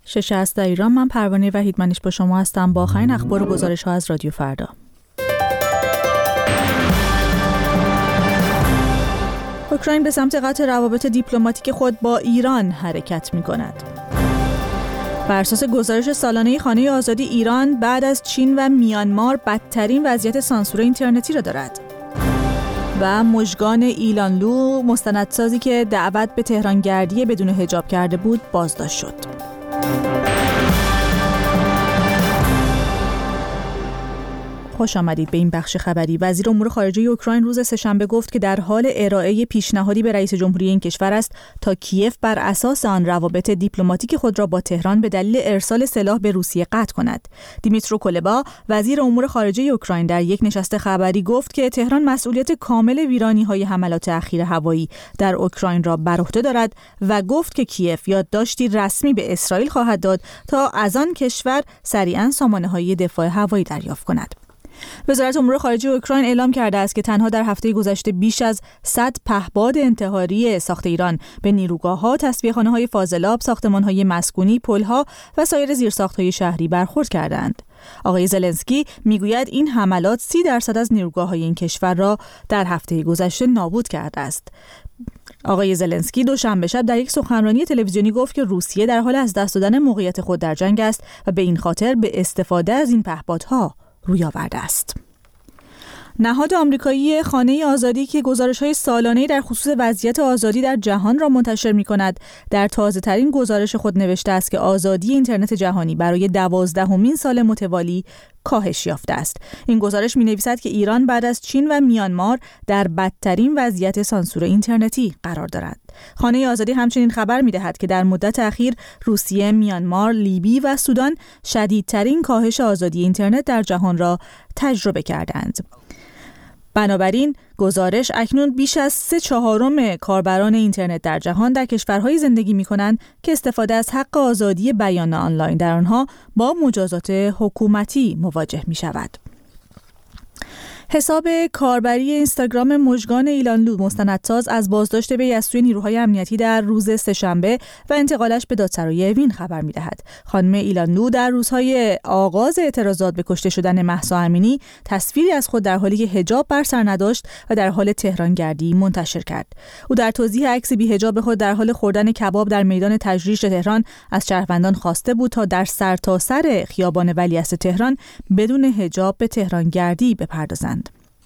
6 از در ایران. من پروانه وحیدمنیش با شما هستم با آخرین اخبار و گزارش‌ها از رادیو فردا. اوکراین به سمت قطع روابط دیپلماتیک خود با ایران حرکت می‌کند. بر اساس گزارش سالانه خانه آزادی، ایران بعد از چین و میانمار بدترین وضعیت سانسور اینترنتی را دارد. و مژگان ایلانلو، مستندسازی که دعوت به تهرانگردی بدون حجاب کرده بود، بازداشت شد. خوش آمدید به این بخش خبری. وزیر امور خارجه اوکراین روز سه‌شنبه گفت که در حال ارائه پیشنهادی به رئیس جمهوری این کشور است تا کیف بر اساس آن روابط دیپلماتیک خود را با تهران به دلیل ارسال سلاح به روسیه قطع کند. دیمیترو کولبا، وزیر امور خارجه اوکراین، در یک نشست خبری گفت که تهران مسئولیت کامل ویرانی‌های حملات اخیر هوایی در اوکراین را بر عهده دارد و گفت که کیف یادداشتی رسمی به اسرائیل خواهد داد تا از آن کشور سریعاً سامانه‌های دفاع هوایی دریافت کند. وزارت امور خارجه اوکراین اعلام کرده است که تنها در هفته گذشته بیش از 100 پهپاد انتحاری ساخت ایران به نیروگاه‌ها، تصفیه‌خانه‌های فاضلاب، ساختمان‌های مسکونی، پل‌ها و سایر زیرساخت‌های شهری برخورد کردند. آقای زلنسکی میگوید این حملات 30% از نیروگاه‌های این کشور را در هفته گذشته نابود کرده است. آقای زلنسکی دوشنبه شب در یک سخنرانی تلویزیونی گفت که روسیه در حال از دست دادن موقعیت خود در جنگ است و به این خاطر به استفاده از این پهپادها روی آورده است. نهاد آمریکایی خانه آزادی که گزارش‌های سالانه‌ای در خصوص وضعیت آزادی در جهان را منتشر می‌کند، در تازه‌ترین گزارش خود نوشته است که آزادی اینترنت جهانی برای 12مین سال متوالی کاهش یافته است. این گزارش می‌نویسد که ایران بعد از چین و میانمار در بدترین وضعیت سانسور اینترنتی قرار دارد. خانه آزادی همچنین خبر می‌دهد که در مدت اخیر روسیه، میانمار، لیبی و سودان شدیدترین کاهش آزادی اینترنت در جهان را تجربه کردند. بنابراین گزارش اکنون بیش از 3/4 کاربران اینترنت در جهان در کشورهای زندگی می‌کنند که استفاده از حق آزادی بیان آنلاین در آنها با مجازات حکومتی مواجه می‌شود. حساب کاربری اینستاگرام مژگان ایلانلو، مستندساز، از بازداشت وی از سوی نیروهای امنیتی در روز سه‌شنبه و انتقالش به دادسرای وین خبر می‌دهد. خانم ایلانلو در روزهای آغاز اعتراضات به کشته شدن مهسا امینی تصویری از خود در حالی که حجاب بر سر نداشت و در حال تهرانگردی منتشر کرد. او در توضیح عکس بی‌حجاب خود در حال خوردن کباب در میدان تجریش تهران از شهروندان خواسته بود تا در سرتاسر خیابان ولیعصر تهران بدون حجاب به تهرانگردی بپردازند.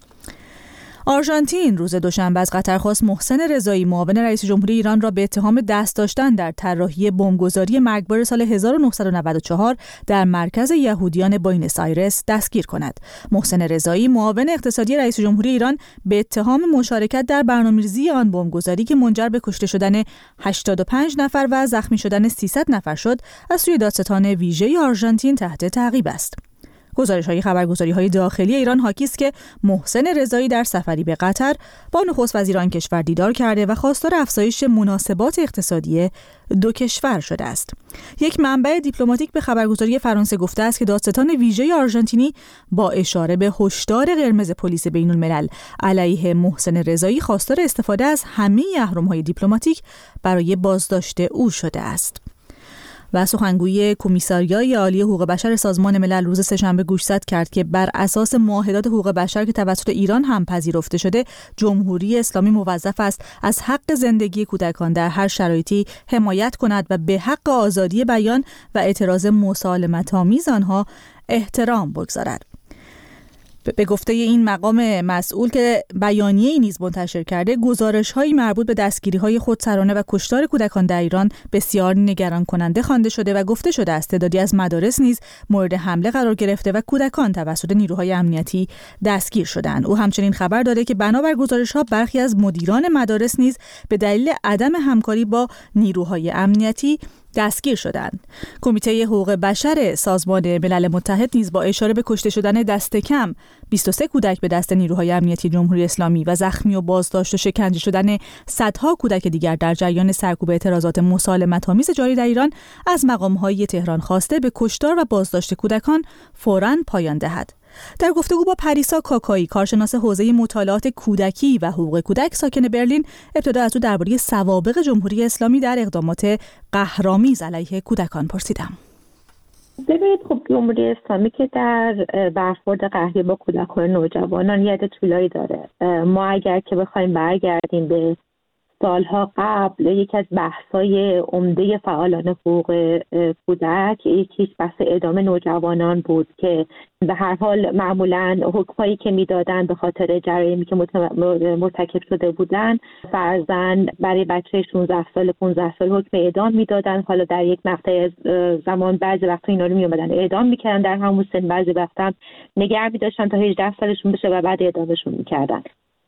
آرژانتین روز دوشنبه از قطر خواست محسن رضایی، معاون رئیس جمهوری ایران، را به اتهام دست داشتن در طراحی بمبگذاری مرگبار سال 1994 در مرکز یهودیان بوئنوس آیرس دستگیر کند. محسن رضایی، معاون اقتصادی رئیس جمهوری ایران، به اتهام مشارکت در برنامه‌ریزی آن بمبگذاری که منجر به کشته شدن 85 نفر و زخمی شدن 300 نفر شد، از سوی دادستان ویژه آرژانتین تحت تعقیب است. گزارش‌های خبرگزاری‌های داخلی ایران حاکی است که محسن رضایی در سفری به قطر با نخست وزیر آن کشور دیدار کرده و خواستار افزایش مناسبات اقتصادی دو کشور شده است. یک منبع دیپلماتیک به خبرگزاری فرانسه گفته است که دادستان ویژه آرژانتینی با اشاره به هشدار قرمز پلیس بین‌الملل علیه محسن رضایی خواستار استفاده از همه اهرم‌های دیپلماتیک برای بازداشت او شده است. و سخنگوی کمیساریای عالی حقوق بشر سازمان ملل روز سه‌شنبه گوشزد کرد که بر اساس معاهدات حقوق بشر که توسط ایران هم پذیرفته شده، جمهوری اسلامی موظف است از حق زندگی کودکان در هر شرایطی حمایت کند و به حق آزادی بیان و اعتراض مسالمت‌آمیز آنها احترام بگذارد. به گفته این مقام مسئول که بیانیه‌ای نیز منتشر کرده، گزارش‌های مربوط به دستگیری‌های خودسرانه و کشتار کودکان در ایران بسیار نگران کننده خوانده شده و گفته شده است تعدادی از مدارس نیز مورد حمله قرار گرفته و کودکان توسط نیروهای امنیتی دستگیر شدند. او همچنین خبر داده که بنابر گزارش‌ها برخی از مدیران مدارس نیز به دلیل عدم همکاری با نیروهای امنیتی دستگیر شدند. کمیته حقوق بشر سازمان ملل متحد نیز با اشاره به کشته شدن دست کم 23 کودک به دست نیروهای امنیتی جمهوری اسلامی و زخمی و بازداشت و شکنجه شدن صدها کودک دیگر در جریان سرکوب اعتراضات مسالمت‌آمیز جاری در ایران از مقام‌های تهران خواسته به کشتار و بازداشت کودکان فوراً پایان دهد. در گفتگو با پریسا کاکایی، کارشناس حوزه مطالعات کودکی و حقوق کودک ساکن برلین، ابتدا از او درباره سوابق جمهوری اسلامی در اقدامات قهرآمیز علیه کودکان پرسیدم. ببینید، خب جمهوری اسلامی که در برخورد قهری با کودکان نوجوانان یاد طولایی داره. ما اگر که بخوایم برگردیم به سالها قبل، یکی از بحث‌های عمده فعالان حقوق کودک یکیش بحث اعدام نوجوانان بود که به هر حال معمولاً حکمایی که میدادن به خاطر جرایمی که مرتکب شده بودن، فرضاً برای بچه 16 سال 15 سال حکم اعدام میدادن. حالا در یک مقطع از زمان بعضی وقتا اینا رو میومدن اعدام میکردن در همون سن، بعضی وقتا نگه می‌داشتن تا 18 سالشون بشه و بعد اعدامشون میکردن.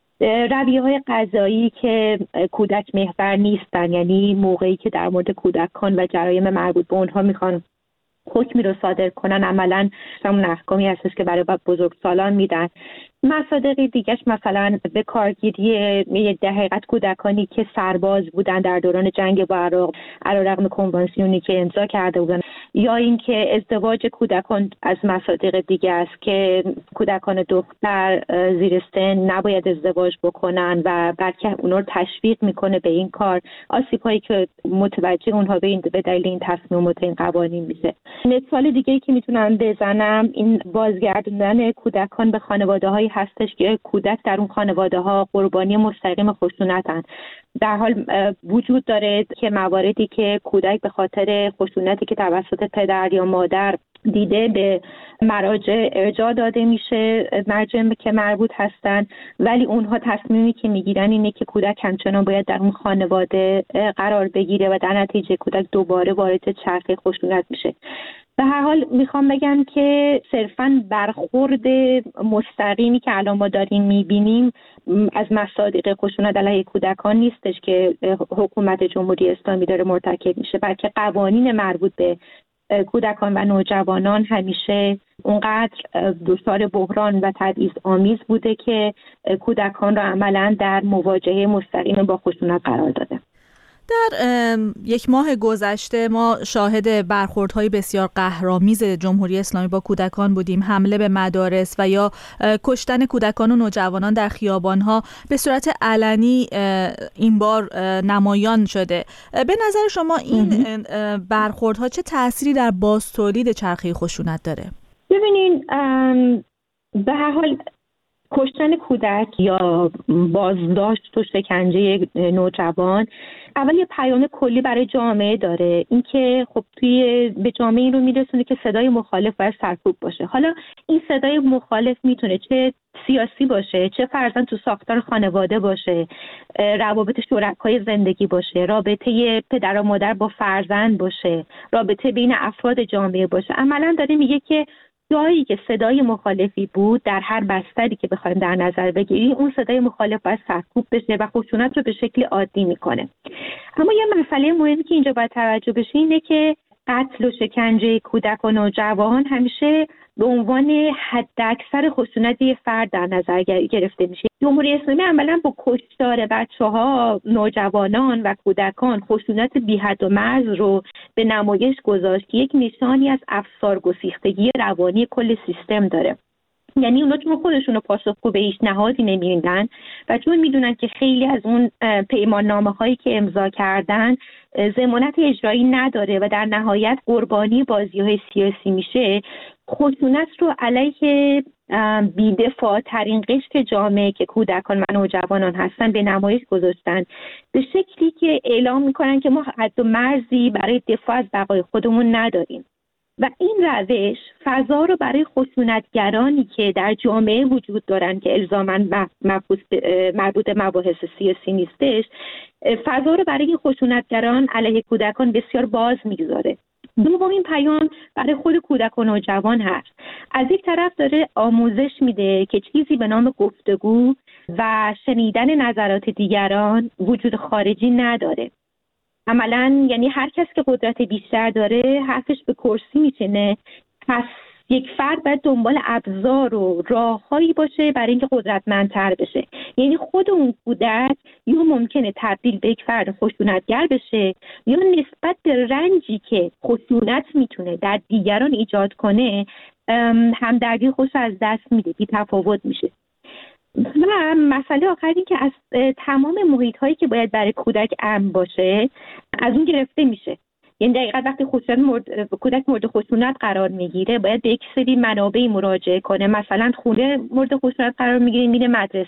رویه‌های قضایی که کودک محور نیستن، یعنی موقعی که در مورد کودکان و جرایم مربوط به اونها میخوان حکمی رو صادر کنن، عملاً همون احکامی هستش که برای بزرگسالان میدن. مصادیق دیگهش مثلا به کارگیری یک در حقیقت کودکانی که سرباز بودن در دوران جنگ با عراق علیرغم کنوانسیونی که امضا کرده بودن، یا اینکه ازدواج کودکان از مصادیق دیگه است که کودکان دختر زیر سن نباید ازدواج بکنن و بلکه اونا رو تشویق میکنه به این کار. آسیب‌هایی که متوجه اونها به دلیل این تصمیمات این قوانین میشه. مثال دیگه‌ای که میتونم بزنم این بازگردوندن کودکان به خانواده‌های هستش که کودک در اون خانواده‌ها قربانی مستقیم خشونتن. در حال وجود داره که مواردی که کودک به خاطر خشونتی که توسط پدر یا مادر دیده به مراجع ارجاع داده میشه، مراجع که مربوط هستن، ولی اونها تصمیمی که میگیرن اینه که کودک همچنان باید در اون خانواده قرار بگیره و در نتیجه کودک دوباره وارد چرخه خشونت میشه. به هر حال میخوام بگم که صرفاً برخورد مستقیمی که الان ما داریم میبینیم از مصادیق خشونت علیه کودکان نیستش که حکومت جمهوری اسلامی داره مرتکب میشه، بلکه قوانین مربوط به کودکان و نوجوانان همیشه اونقدر دچار بحران و تبعیض آمیز بوده که کودکان را عملاً در مواجهه مستقیم با خشونت قرار داده. در یک ماه گذشته ما شاهد برخوردهای بسیار قهرآمیز جمهوری اسلامی با کودکان بودیم. حمله به مدارس و یا کشتن کودکان و نوجوانان در خیابانها به صورت علنی این بار نمایان شده. به نظر شما این برخوردها چه تأثیری در بازتولید چرخه خشونت داره؟ ببینین، به هر حال کشتن کودک یا بازداشت و شکنجه نوجوان اول یه پیام کلی برای جامعه داره، اینکه خب به جامعه این رو میرسونه که صدای مخالف باید سرکوب باشه. حالا این صدای مخالف میتونه چه سیاسی باشه، چه فرضاً تو ساختار خانواده باشه، روابط شرکای زندگی باشه، رابطه پدر و مادر با فرزند باشه، رابطه بین افراد جامعه باشه. عملاً داره میگه که جایی که صدای مخالفی بود در هر بستری که بخوایم در نظر بگیریم، اون صدای مخالف باید سرکوب بشه و خشونت رو به شکل عادی میکنه. اما یه مسئله مهمی که اینجا باید توجه بشه اینه که قتل و شکنجه کودک و نوجوان همیشه به عنوان حداکثر خشونت یه فرد در نظر گرفته میشه. جمهوری اسلامی عملاً با کشتار بچه‌ها، نوجوانان و کودکان خشونت بی‌حد و مرز رو به نمایش گذاشت که یک نشانی از افسار گسیختگی روانی کل سیستم داره. یعنی اونا چون خودشون رو پاسخگو به هیچ نهادی نمی‌بینن و چون میدونن که خیلی از اون پیماننامه‌هایی که امضا کردن ضمانت اجرایی نداره و در نهایت قربانی بازی‌های سیاسی میشه، خشونت رو علیه بی‌دفاع ترین قشر جامعه که کودکان و نوجوانان هستن به نمایش گذاشتن، به شکلی که اعلام میکنن که ما حد و مرزی برای دفاع از بقای خودمون نداریم. و این روش فضا رو برای خشونتگرانی که در جامعه وجود دارن که الزاماً مربوط به مباحث سیاسی نیستش، فضا رو برای خشونتگران علیه کودکان بسیار باز میگذاره. دومین پیام برای خود کودک و نوجوان هست. از یک طرف داره آموزش میده که چیزی به نام گفتگو و شنیدن نظرات دیگران وجود خارجی نداره. عملاً یعنی هر کس که قدرت بیشتر داره حرفش به کرسی میشینه. پس یک فرد باید دنبال ابزار و راههایی باشه برای اینکه قدرتمندتر بشه. یعنی خود اون کودک یا ممکنه تبدیل به یک فرد خشونتگر بشه یا نسبت به رنجی که خشونت میتونه در دیگران ایجاد کنه همدردی خودش از دست میده، بی تفاوت میشه. و مسئله آخر این که از تمام محیط هایی که باید برای کودک امن باشه از اون گرفته میشه. یعنی دقیقاً وقتی کودک مورد خشونت قرار میگیره باید به یک سری منابعی مراجعه کنه. مثلا خونه مورد خشونت قرار میگیره میره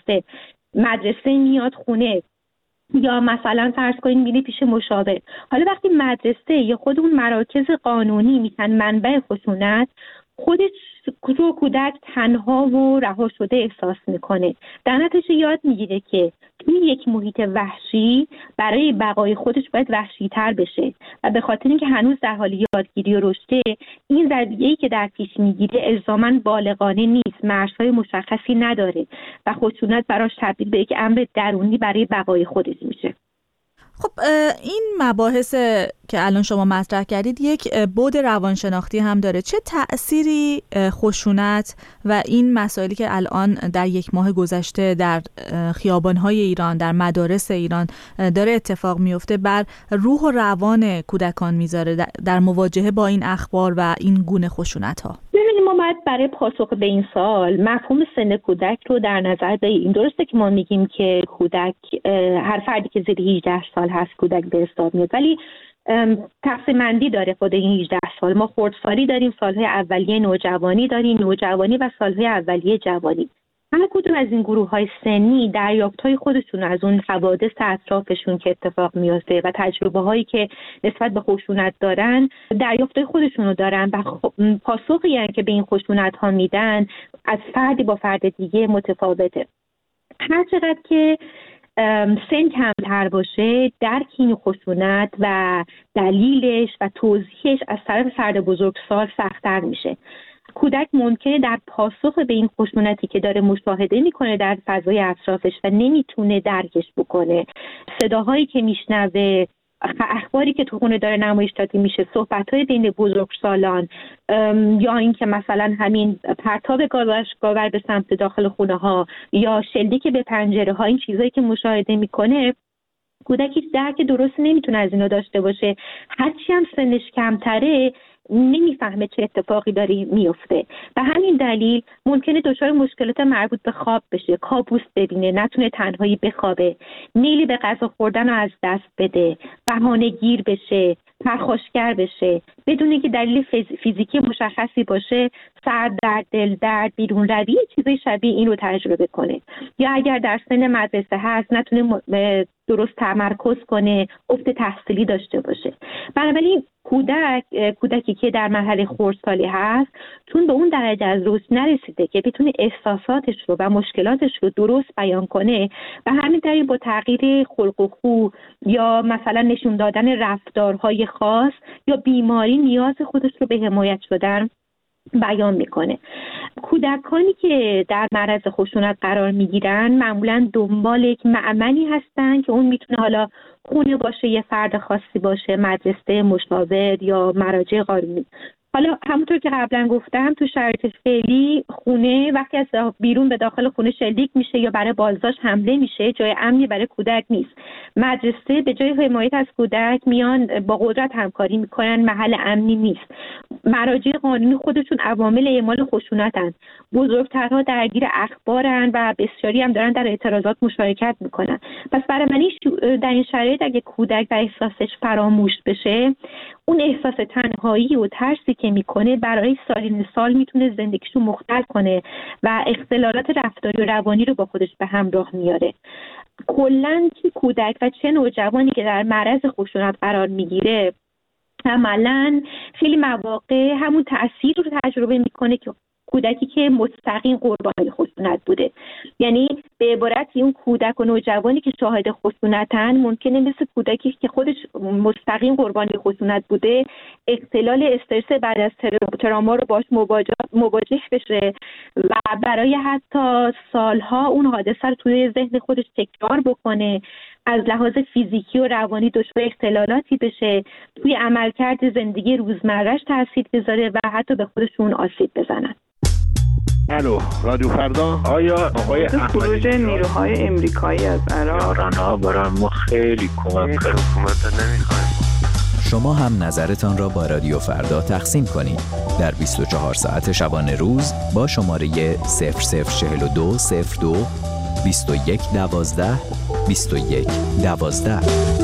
مدرسه میاد خونه، یا مثلا فرض کنید میره پیش مشاور. حالا وقتی مدرسه یا خود اون مراکز قانونی میشن منبع خشونت، خودش رو کودک تنها و رها شده احساس میکنه. در نتیجه یاد میگیره که توی یک محیط وحشی برای بقای خودش باید وحشی‌تر بشه و به خاطر اینکه هنوز در حال یادگیری و رشده، این رویه‌ای که در پیش میگیره الزاماً بالغانه نیست، مرزهای مشخصی نداره و خشونت براش تبدیل به یک امر درونی برای بقای خودش میشه. خب این مباحث که الان شما مطرح کردید یک بعد روانشناختی هم داره. چه تأثیری خشونت و این مسائلی که الان در یک ماه گذشته در خیابان‌های ایران، در مدارس ایران داره اتفاق میفته بر روح و روان کودکان میذاره در مواجهه با این اخبار و این گونه خشونت‌ها؟ ببینید، ما باید برای پاسخ به این سوال مفهوم سن کودک رو در نظر بگیریم. درسته که ما میگیم که کودک، هر فردی که زیر 18 سال هست کودک به حساب میاد، ولی تقسیم بندی داره خود این 18 سال. ما خردسالی داریم، سالهای اولیه نوجوانی داریم، نوجوانی و سالهای اولیه جوانی. هر کدوم از این گروه‌های سنی دریافت‌های خودشون از اون حوادث اطرافشون که اتفاق میفته و تجربه‌هایی که نسبت به خشونت دارن، دریافت‌های خودشون رو دارن و پاسخی که به این خشونت‌ها میدن از فردی با فرد دیگه متفاوته. هر چقدر که سن کمتر باشه، درک این خشونت و دلیلش و توضیحش از طرف فرد بزرگسال سخت‌تر میشه. کودک ممکنه در پاسخ به این خشونتی که داره مشاهده میکنه در فضای اطرافش و نمیتونه درکش بکنه، صداهایی که میشنوه، اخباری که تو خونه داره نمایش داده میشه، صحبت‌های بین بزرگسالان، یا اینکه مثلا همین پرتاب گاور به سمت داخل خونه ها یا شلیک به پنجره ها، این چیزایی که مشاهده میکنه، کودک هیچ درک درست نمیتونه از اینا داشته باشه. هرچی هم سنش کمتره نمیفهمه چه اتفاقی داره میفته و همین دلیل ممکنه دچار مشکلات مربوط به خواب بشه، کابوس ببینه، نتونه تنهایی بخوابه، میلی به غذا خوردن رو از دست بده، بهانه گیر بشه، پرخاشگر بشه، بدون اینکه دلیل فیزیکی مشخصی باشه، سردرد، دل درد، بیرون روی، چیزای شبیه این رو تجربه کنه. یا اگر در سن مدرسه هست نتونه درست تمرکز کنه، افت تحصیلی داشته باشه. بنابراین کودکی که در مرحله خردسالی هست چون به اون درجه از رشد نرسیده که بتونه احساساتش رو و مشکلاتش رو درست بیان کنه و همین طریق با تغییر خلق و خو یا مثلا نشون دادن رفتارهای خاص یا بیماری نیاز خودش رو به حمایت شدن بیان میکنه. کودکانی که در معرض خشونت قرار میگیرن معمولا دنبال یک مأمنی هستن که اون میتونه حالا خونه باشه، یه فرد خاصی باشه، مدرسه، مشاور یا مراجع قانونی. حالا همونطور که قبلا گفتم تو شرایط فعلی خونه وقتی از بیرون به داخل خونه شلیک میشه یا برای بازداشت حمله میشه، جای امنی برای کودک نیست. مدرسه به جای حمایت از کودک میان با قدرت همکاری میکنن، محل امنی نیست. مراجع قانونی خودشون عوامل اعمال خشونتن، بزرگترها درگیر اخبارن و بسیاری هم دارن در اعتراضات مشارکت میکنن. پس برای من در این شرایط اگه کودک و احساسش فراموش بشه، اون احساس تنهایی و ترسی که میکنه برای سالین سال میتونه زندگیشو مختل کنه و اختلالات رفتاری و روانی رو با خودش به همراه میاره. کلاً چه کودک و چه نوجوانی که در معرض خشونت قرار میگیره عملاً خیلی مواقع همون تأثیر رو تجربه میکنه که کودکی که مستقیم قربانی خشونت بوده. یعنی به عبارتی اون کودک و نوجوانی که شاهد خشونتن ممکنه مثل کودکی که خودش مستقیم قربانی خشونت بوده اختلال استرس بعد از تراما رو باش مواجه بشه و برای حتی سالها اون حادثه رو توی ذهن خودش تکرار بکنه، از لحاظ فیزیکی و روانی دچار اختلالاتی بشه، توی عملکرد زندگی روزمره‌اش تاثیر بذاره و حتی به خودشون آسیب بزنن. الو، رادیو فردا. آیا آقای خروج نیروهای امریکایی از عراق ایران‌ها برای ما خیلی کمک کرد. حکومت نمیخوایم. شما هم نظرتان را با رادیو فردا تقسیم کنید در 24 ساعت شبانه روز با شماره 0042 02 21 12 21 12.